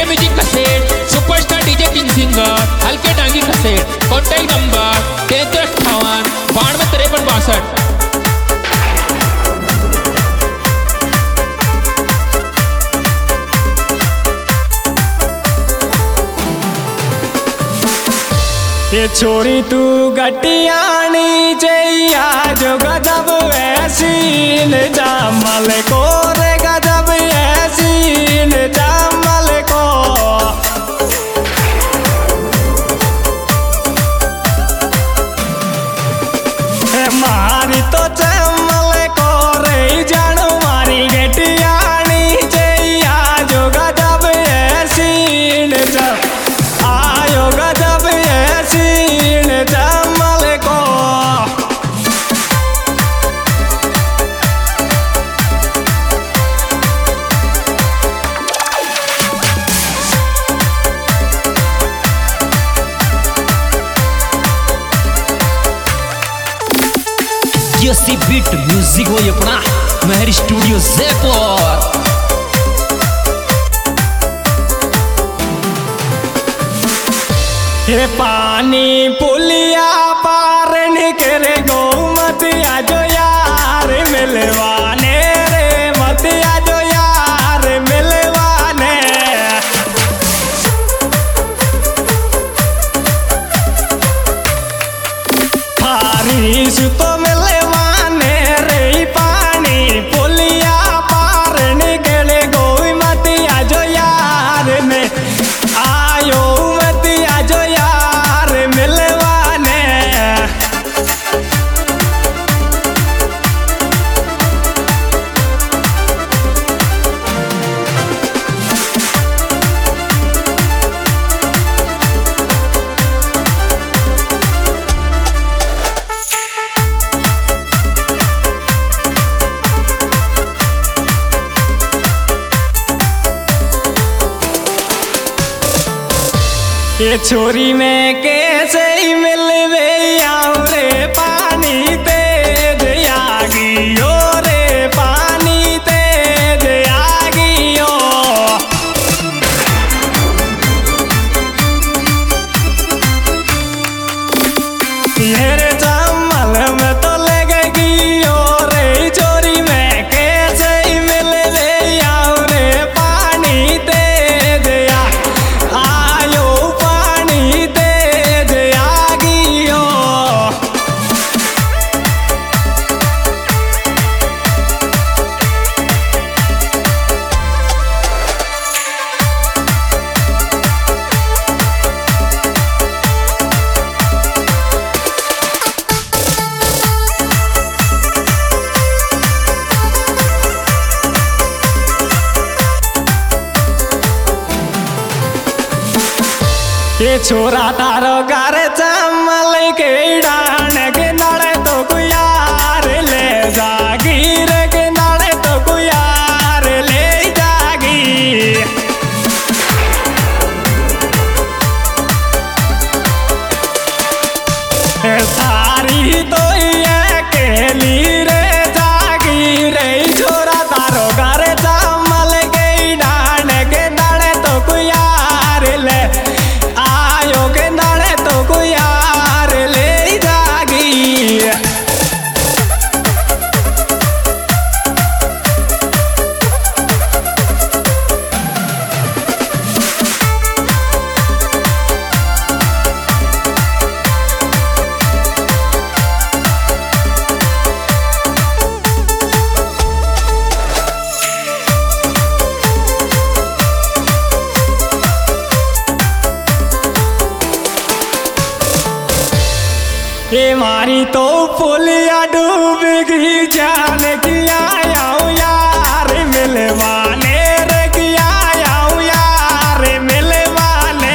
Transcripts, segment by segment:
Music cassette superstar DJ king singer Halke Dangi cassette contact number 9358 92 53 62। ये छोरी तू गटियानी चैया जो गजब ऐसीन जामल को रे गजब ऐसीन जामल को मारी तो चमल को रे जानू मारी गटियानी चैया जो गजब ऐसीन आयो गजब ऐसीन जामल को। सी बीट म्यूजिक हो अपना महर स्टूडियो जयपुर। हे पानी पुलिया पार निकले गो मत आजो यार मिलवाने रे मत आजो यार मिलवाने। बारिश तो मिलवाने रे पानी पुलिया पार निकले गो मत आजो यार में आयो मत आजो यार मिलवाने। ये छोरी में कैसे ही मिलवे आओ रे पानी तेज आगियो रे पानी तेज आगियो। ये चमल में तो लगेगी रे छोरी में कैसे ही मिलवे आओ रे पानी तेज आयो पानी तेज आगियो। ये छोरा तारो घर चमल के डान के नाले तो कुयार ले जागीर के नाले तो कुयार ले जागी। सारी तो ये केली रे जागी रे छोरा तारो घर चमल के डान के नाले तो कुयार ले आयो के नाले तो कोई यार ले जागी। ये मारी तो पुलिया डूब गई जान की आया हूँ यार मिलवाने रे की आया हूँ यार मिलवाने।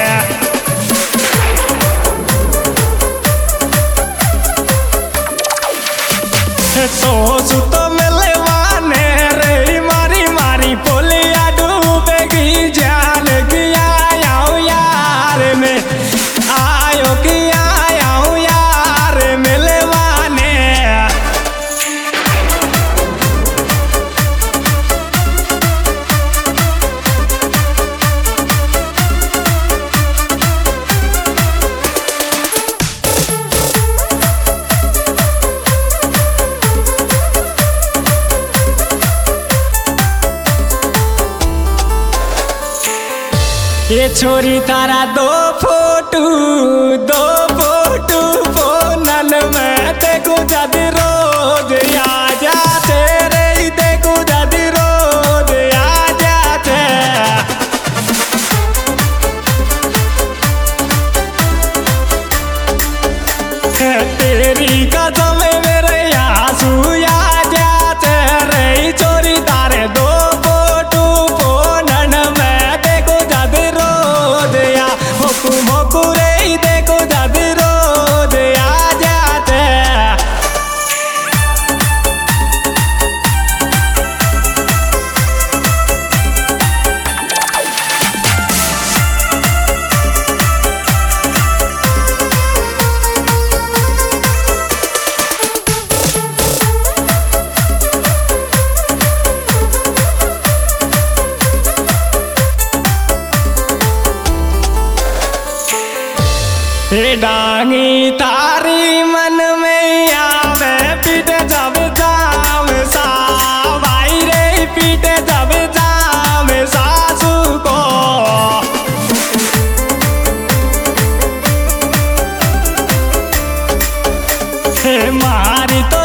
तो मिलवाने रे मारी मारी पुलिया डूब गई जान की आया हूँ यार में आयो की आया हूँ यार मिलवाने। छोरी तारा दो फोटो फोनन में देखो जद रोज आ जाते रे देखो जद रोज आ जाते तेरी कसम मेरे आंसू आ जाते रे छोरी तारे दो फोटो फोनन में देखो जद रोज आ मोकू रे देखो जद रोज आ जाते डांगी तारी मन में आवे पीटे जब जाम सा भाई रे पीटे जब जाम सासू को मारी तो